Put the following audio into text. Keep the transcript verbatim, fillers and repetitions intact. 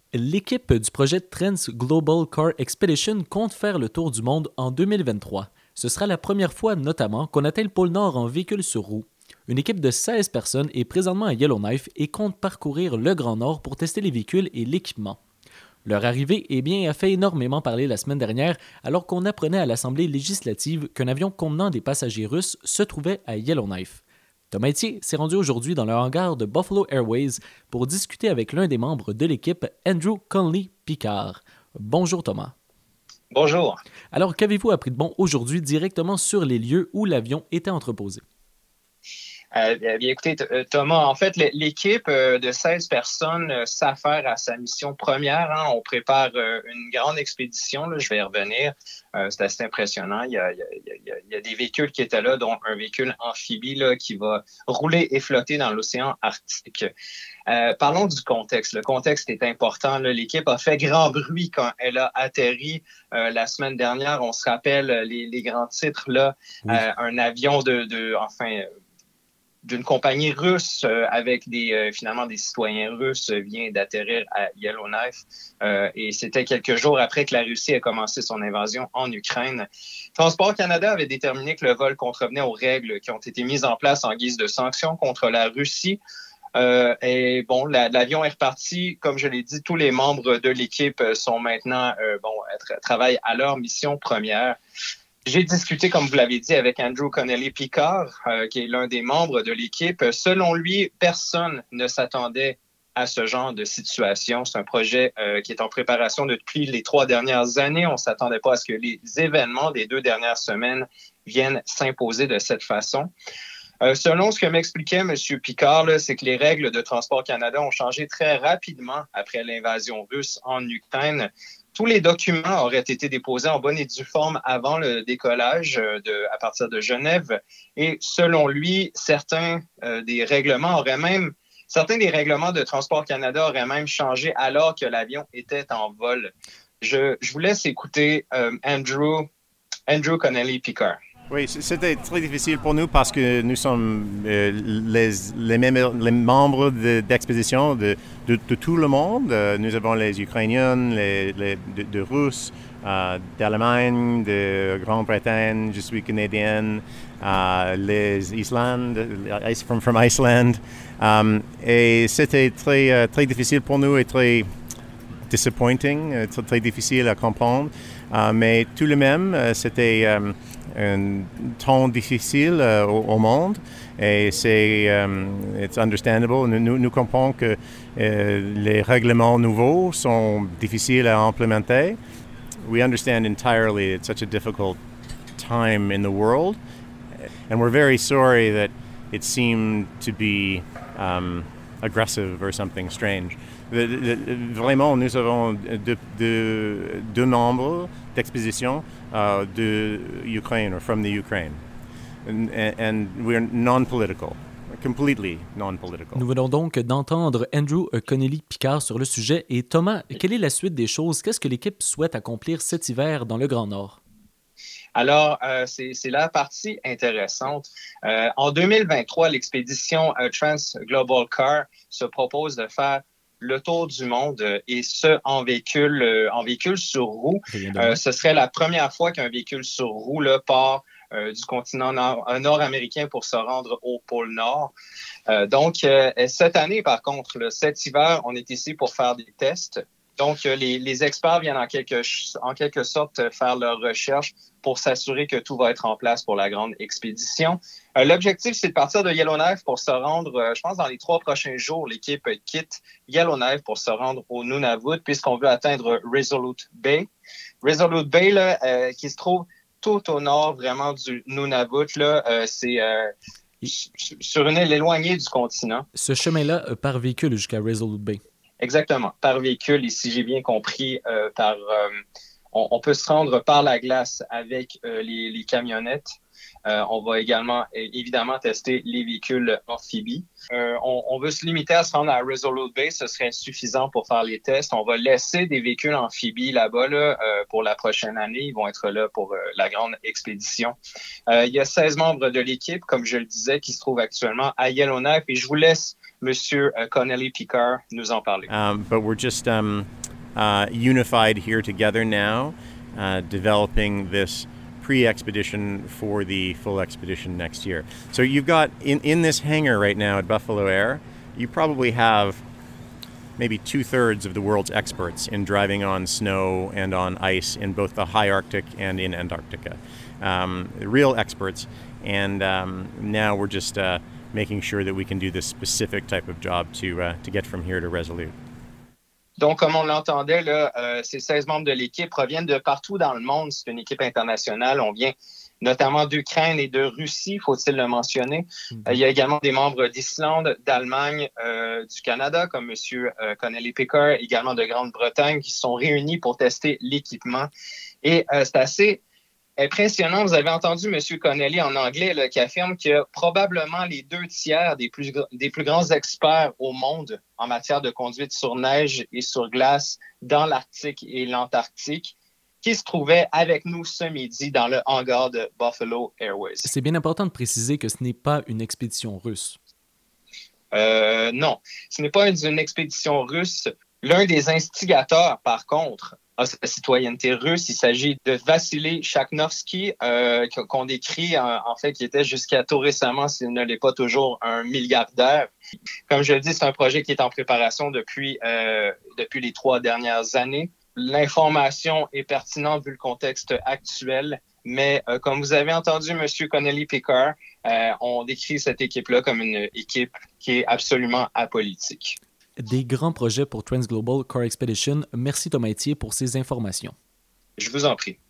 L'équipe du projet Trans Global Car Expedition compte faire le tour du monde en deux mille vingt-trois. Ce sera la première fois notamment qu'on atteint le pôle Nord en véhicule sur roue. Une équipe de seize personnes est présentement à Yellowknife et compte parcourir le Grand Nord pour tester les véhicules et l'équipement. Leur arrivée eh bien, a fait énormément parler la semaine dernière alors qu'on apprenait à l'Assemblée législative qu'un avion contenant des passagers russes se trouvait à Yellowknife. Thomas Etier s'est rendu aujourd'hui dans le hangar de Buffalo Airways pour discuter avec l'un des membres de l'équipe, Andrew Connelly-Picard. Bonjour Thomas. Bonjour. Alors, qu'avez-vous appris de bon aujourd'hui directement sur les lieux où l'avion était entreposé? Euh, bien, écoutez, Thomas, en fait, l'équipe de seize personnes s'affaire à sa mission première. Hein. On prépare une grande expédition, là, je vais y revenir. Euh, c'est assez impressionnant. Il y, a, il, y a, il, y a, il y a des véhicules qui étaient là, dont un véhicule amphibie là, qui va rouler et flotter dans l'océan Arctique. Euh, parlons du contexte. Le contexte est important. Là. L'équipe a fait grand bruit quand elle a atterri euh, la semaine dernière. On se rappelle les, les grands titres. Là, oui. euh, un avion de, de enfin... d'une compagnie russe euh, avec des euh, finalement des citoyens russes euh, vient d'atterrir à Yellowknife euh, et c'était quelques jours après que la Russie a commencé son invasion en Ukraine. Transport Canada avait déterminé que le vol contrevenait aux règles qui ont été mises en place en guise de sanctions contre la Russie. Euh, et bon, la, l'avion est reparti. Comme je l'ai dit, tous les membres de l'équipe sont maintenant euh, bon tra- travaillent à leur mission première. J'ai discuté, comme vous l'avez dit, avec Andrew Connelly-Picard, euh, qui est l'un des membres de l'équipe. Selon lui, personne ne s'attendait à ce genre de situation. C'est un projet euh, qui est en préparation depuis les trois dernières années. On ne s'attendait pas à ce que les événements des deux dernières semaines viennent s'imposer de cette façon. Euh, selon ce que m'expliquait M. Picard, là, c'est que les règles de Transport Canada ont changé très rapidement après l'invasion russe en Ukraine. Tous les documents auraient été déposés en bonne et due forme avant le décollage de, à partir de Genève. Et selon lui, certains euh, des règlements auraient même, certains des règlements de Transport Canada auraient même changé alors que l'avion était en vol. Je, je vous laisse écouter euh, Andrew, Andrew Connelly-Picard. Oui, c'était très difficile pour nous parce que nous sommes euh, les, les, mêmes, les membres de, d'expédition de, de, de tout le monde. Euh, nous avons les Ukrainiens, les, les de, de Russes, euh, d'Allemagne, de Grande-Bretagne, je suis canadienne, euh, les Islandes, from, from Iceland. Um, et c'était très, euh, très difficile pour nous et très disappointing, euh, très, très difficile à comprendre. Uh, mais tout de même, uh, c'était um, un temps difficile uh, au, au monde et c'est um, it's understandable. Nous, nous, nous comprenons que uh, les règlements nouveaux sont difficiles à implémenter. We understand entirely it's such a difficult time in the world, and we're very sorry that it seemed to be um, aggressive or something strange. Vraiment, nous avons deux, deux, deux membres d'expédition uh, de Ukraine or from the Ukraine, and, and we're non-political, completely non-political. Nous venons donc d'entendre Andrew Connelly-Picard sur le sujet. Et Thomas, quelle est la suite des choses? Qu'est-ce que l'équipe souhaite accomplir cet hiver dans le Grand Nord? Alors, euh, c'est, c'est la partie intéressante. Euh, en deux mille vingt-trois, l'expédition euh, Trans Global Car se propose de faire le tour du monde euh, et ce, en véhicule, euh, en véhicule sur roue. Euh, ce serait la première fois qu'un véhicule sur roue là, part euh, du continent nord, euh, nord-américain pour se rendre au pôle Nord. Euh, donc, euh, cette année, par contre, là, cet hiver, on est ici pour faire des tests. Donc, euh, les, les experts viennent en quelque, en quelque sorte faire leurs recherches pour s'assurer que tout va être en place pour la grande expédition. Euh, l'objectif, c'est de partir de Yellowknife pour se rendre, euh, je pense, dans les trois prochains jours, l'équipe quitte Yellowknife pour se rendre au Nunavut, puisqu'on veut atteindre Resolute Bay. Resolute Bay, là, euh, qui se trouve tout au nord vraiment du Nunavut, là, euh, c'est euh, sur une île éloignée du continent. Ce chemin-là euh, par véhicule jusqu'à Resolute Bay. Exactement, par véhicule, et si j'ai bien compris, euh, par... Euh, On, on peut se rendre par la glace avec euh, les, les camionnettes. Euh, on va également, évidemment, tester les véhicules amphibies. Euh, on, on veut se limiter à se rendre à Resolute Bay. Ce serait suffisant pour faire les tests. On va laisser des véhicules amphibies là-bas là, euh, pour la prochaine année. Ils vont être là pour euh, la grande expédition. Euh, il y a seize membres de l'équipe, comme je le disais, qui se trouvent actuellement à Yellowknife. Et je vous laisse Monsieur Connelly-Picard nous en parler. Um, but we're just um, uh, unified here together now, uh, developing this pre-expedition for the full expedition next year. So you've got, in, in this hangar right now at Buffalo Air, you probably have maybe two-thirds of the world's experts in driving on snow and on ice in both the high Arctic and in Antarctica. Um, real experts. And um, now we're just uh, making sure that we can do this specific type of job to, uh, to get from here to Resolute. Donc, comme on l'entendait, là, euh, ces seize membres de l'équipe proviennent de partout dans le monde. C'est une équipe internationale. On vient notamment d'Ukraine et de Russie, faut-il le mentionner. Mm-hmm. Euh, il y a également des membres d'Islande, d'Allemagne, euh, du Canada, comme M. Euh, Connelly Pickard, également de Grande-Bretagne, qui se sont réunis pour tester l'équipement. Et euh, c'est assez impressionnant. Vous avez entendu M. Connelly en anglais là, qui affirme que probablement les deux tiers des plus, des plus grands experts au monde en matière de conduite sur neige et sur glace dans l'Arctique et l'Antarctique qui se trouvaient avec nous ce midi dans le hangar de Buffalo Airways. C'est bien important de préciser que ce n'est pas une expédition russe. Euh, non, ce n'est pas une, une expédition russe. L'un des instigateurs, par contre, a sa citoyenneté russe. Il s'agit de Vassili Chakhnovski, euh, qu'on décrit en, en fait qui était jusqu'à tout récemment, s'il ne l'est pas toujours, un milliardaire. Comme je le dis, c'est un projet qui est en préparation depuis, euh, depuis les trois dernières années. L'information est pertinente vu le contexte actuel, mais euh, comme vous avez entendu M. Connelly Pickard, euh, on décrit cette équipe-là comme une équipe qui est absolument apolitique. Des grands projets pour Trans Global Car Expedition. Merci Thomas Etier pour ces informations. Je vous en prie.